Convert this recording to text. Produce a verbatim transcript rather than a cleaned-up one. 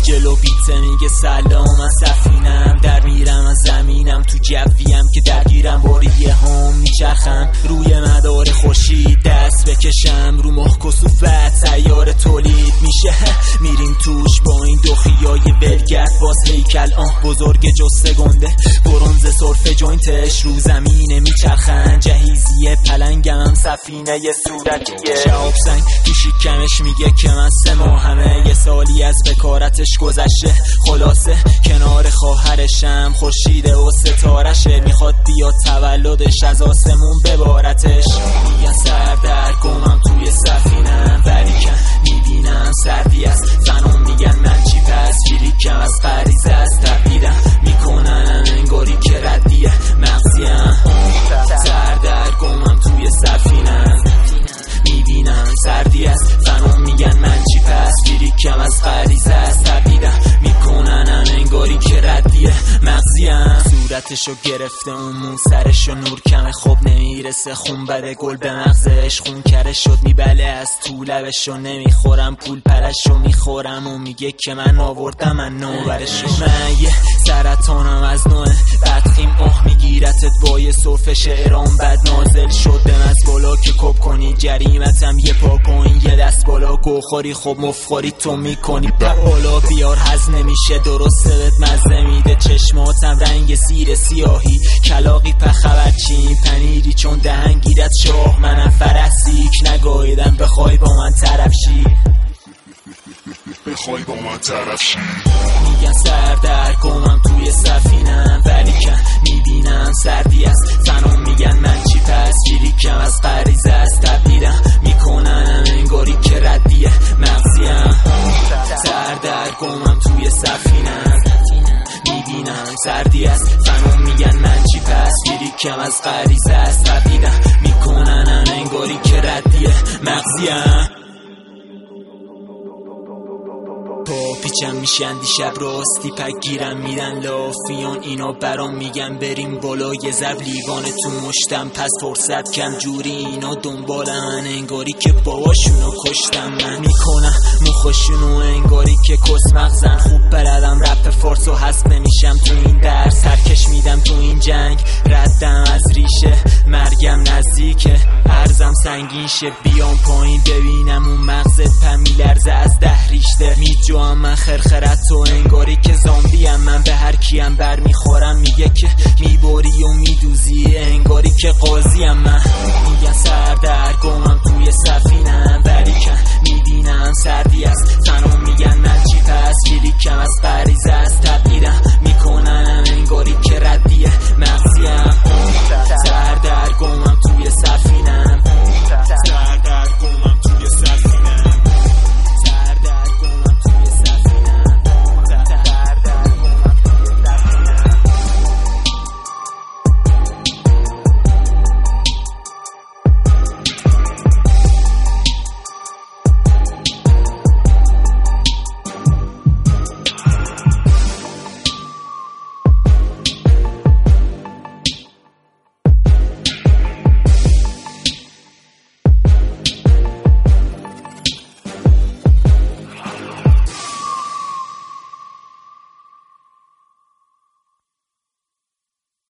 جلو بیته میگه سلام من سفینم، در میرم از زمینم تو جویم که درگیرم باریه هم میچرخم روی مدار خورشید دست بکشم رو مخ کسوفت سیار تولید میشه میریم توش با این دو خیای ولگرد باز هیکل آه بزرگ جسته گنده برونز سرف جوینتش رو زمینه میچرخن جهیزیه پلنگم هم سفینه یه صورتیه شهاب سنگ تو شکمش میگه که من سه ماهمه یه سالی از بکارتش گذشته خلاصه کنار خواهرشم خورشیده و ستارشه میخواد بیاد تولدش از آسمون ببارتش میگن سر در گمم توی سفینم ولیکن میبینم سردی است فنون میگن من چی پس چیریکم از غریزه از تبدیدم میکنن انگاری که ردیه مغزیم سر در گمم توی سفینم میبینم سردی است فنون میگن من چی پس چیریکم از غریزه از تبدیدم میکنن انگاری که ردیه مغزیم صورتشو گرفته اون مو سرشو نور کمه خب نمیرسه خون بده گل به مغزش خون کره شد میبله از تو لبشو نمیخورم پول پلشو میخورم و میگه که من آوردم من نوبرشو من یه سرطانم از نوع بدخیم آه میگیرتت با یه صرف شعرام بد نازل شدم از بالا که کپ کنی جریمتم یه پا پایین یه دست بالا گوخوری خب مفخوری تو میکنی بالا بیار هز نمیشه درسته بهت مزه میده چشماتم رنگ سیر سیاهی کلاقی پخبر چین پنیری چون دهنگیرت شاه منم فرسیک نگاهیدم بخوای با من طرف شی بخوای با من طرف شی میگن سر در گمم توی سفینم ولیکن میبینم سردی است فنون میگن من چی پس چیریکم از غریزه است تبدیدم میکنن انگاری که ردیه مغزیم سر در گمم توی سفینم میبینم سردی است فنون میگن من چی پس چیریکم از غریزه است تبدیدم میکنن انگاری که ردیه مغزیم پا پیچم میشن دیشب راستی پک گیرم میدن لافیان اینا برام میگن بریم بالا یه زب لیوانه تو مشتم پس فرصت کم جوری اینا دنبال من انگاری که باباشونو کشتم من میکنم مخشونو انگاری که کس مغزن خوب بلدم رپ فارس و حسب نمیشم تو این درس سرکش میدم تو این جنگ ردم از ریشه مرگم نزدیکه ارزم سنگین شه بیام پایین ببینم اون مغزت پم میلرزه از ده ریشته میجو هم من خرخرت تو انگاری که زامبیم من به هر کیم بر میخورم میگه که میبری و میدوزی انگاری که قاضیم من